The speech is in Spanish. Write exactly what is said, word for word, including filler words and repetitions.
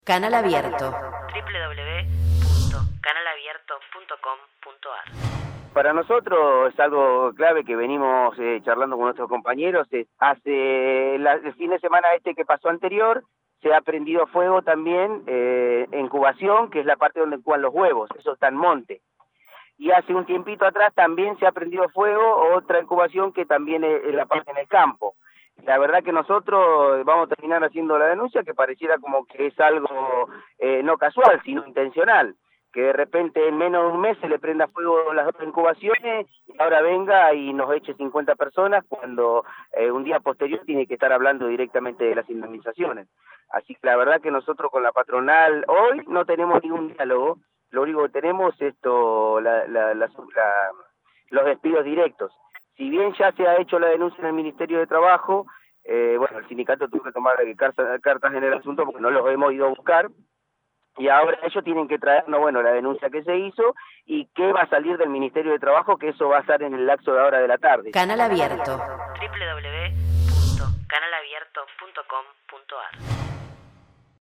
Canal Abierto. doble u doble u doble u punto canal abierto punto com punto a r. Para nosotros es algo clave que venimos eh, charlando con nuestros compañeros. Es, hace la, el fin de semana este que pasó anterior, se ha prendido fuego también eh, en incubación, que es la parte donde incuban los huevos, eso está en monte. Y hace un tiempito atrás también se ha prendido fuego otra incubación que también es, es la parte en el campo. La verdad que nosotros vamos a terminar haciendo la denuncia, que pareciera como que es algo eh, no casual, sino intencional, que de repente en menos de un mes se le prenda fuego las dos incubaciones y ahora venga y nos eche cincuenta personas cuando eh, un día posterior tiene que estar hablando directamente de las indemnizaciones. Así que la verdad que nosotros con la patronal hoy no tenemos ningún diálogo, lo único que tenemos es esto, la, la, la, la, los despidos directos. Si bien ya se ha hecho la denuncia en el Ministerio de Trabajo, eh, bueno, el sindicato tuvo que tomar cartas, cartas en el asunto porque no los hemos ido a buscar, y ahora ellos tienen que traernos, bueno, la denuncia que se hizo y qué va a salir del Ministerio de Trabajo, que eso va a estar en el lapso de ahora de la tarde. Canal Abierto. doble u doble u doble u punto canal abierto punto com punto a r.